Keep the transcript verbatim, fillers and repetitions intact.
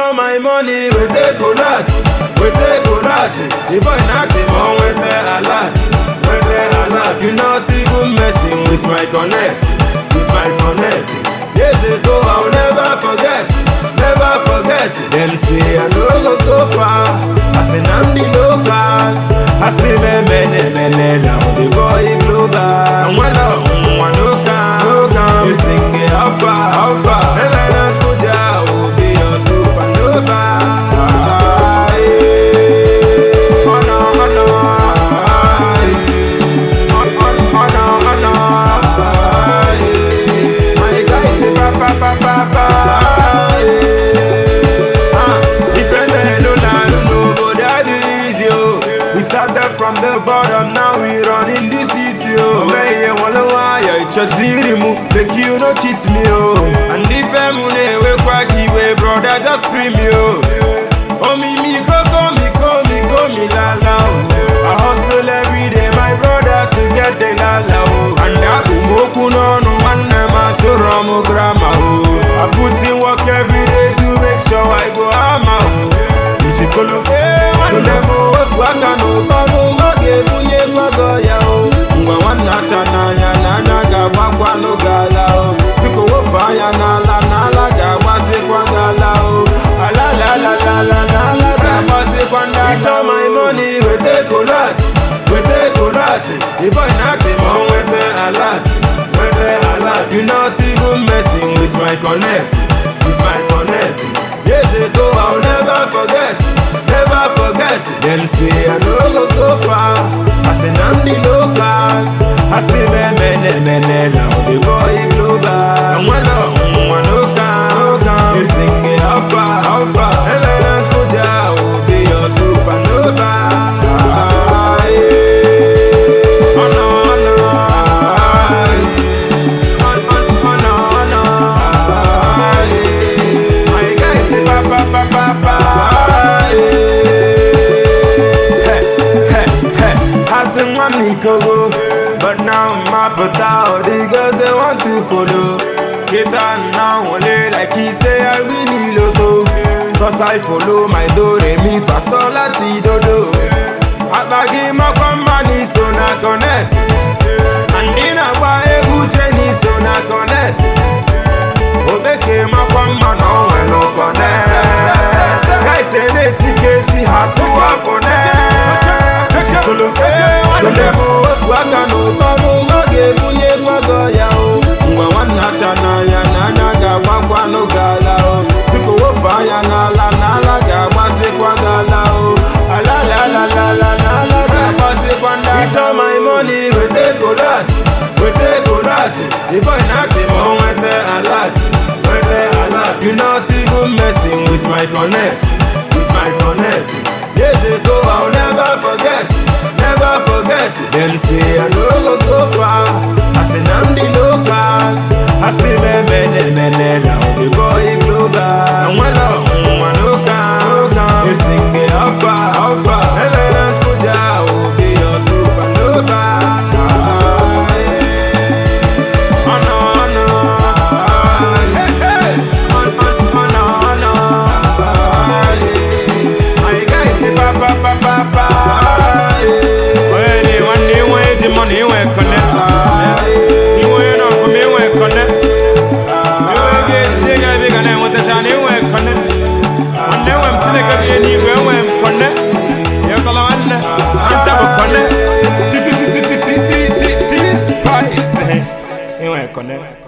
all my money, we take a lot, we take a lot. The boy not him on with the alert, with the alert. You not even messing with my connect, with my connect. Years ago I'll never forget, never forget. Them say I no go go far, I say I'm the local. I say me me me me me now the boy global. And when I want no can, no can. You sing it how far, how far. And I don't go down, will be your supernova. Ah, yeah. Oh no, oh no. Ah, yeah. Oh, oh, oh no, oh no. Ah, yeah. My guy say pa pa pa pa pa. Ah, yeah. Ah, if I no land, no go that easy, oh. We started from the bottom, now we run in the city, oh. Where you wanna wire, it's just city move, make you no cheat me, oh. And if I'm on the way, quacky way, brother, just free me, oh. Oh, me, me, go, go, me, go, me, go, me, la, la, oh. I hustle every day, my brother, to get the la, la, oh. And I go, moku, no, no, one, never, so wrong, grandma, oh. I put in work every day to make sure I go, I'm out. Chikolo, eh, one demo, waka no pano, wage bunye kwago ya o. Ngwa wana chana ya na na ga wakwa no gala o. Tiko wo fire na la na la ga wase kwa gala o. La la la la la la la ga wase kwa gala. It's all my money, we take a lot, we take a lot. The boy not him on with the alert, with the alert. You not even messing with my connect, with my connect. Years ago I'll never forget, never forget. Them say I no go go far, I say I'm the local. I say me me me me me now the boy global. And when I want no can, no can. You sing it how far, how far. And I don't go down, will be your supernova. Ah, yeah. Oh no, oh no. Ah, yeah. Oh, oh, oh no, oh no. Ah, yeah. My guy say pa pa pa pa pa. Ah, yeah. But now I'm up without the girls they want to follow. Get on now only like he say I really loto. Cause I follow my do re mi fa sol la ti do do. Abagi ma company so na connect. And in a wa ebu cheni so na connect. Obeke ma company no we no connect. Guys say they tike she has so for net. Chikolo, eh, one demo, waka no pano, wage bunye kwago ya o. Ngwa wana chana ya na na ga wakwa no gala o. Tiko wo fire na la na la ga wase kwa gala o. La la la la la la la ga wase kwa gala. It's all my money, we take a lot, we take a lot. The boy not him on with the alert, with the alert. You not even messing with my connect, with my connect. Years ago I'll never forget, never forget. Them say I no go go far, I say I'm the local. I say me me me me me now the boy global. And when I want no can, no can. You sing it how far, how far. And I don't go down, will be your supernova. Ah, yeah. Oh no, oh no. Ah, yeah. Oh, oh, oh no, oh no. Ah, yeah. My guy say pa pa pa pa pa. Money we connect. You ain't not for me, we connect. You ain't get sick, I be gonna want to say, we connect. And then when I'm telling you, anywhere we connect, you're going to answer for connect. T T T T T T T T T Spice. You ain't connect.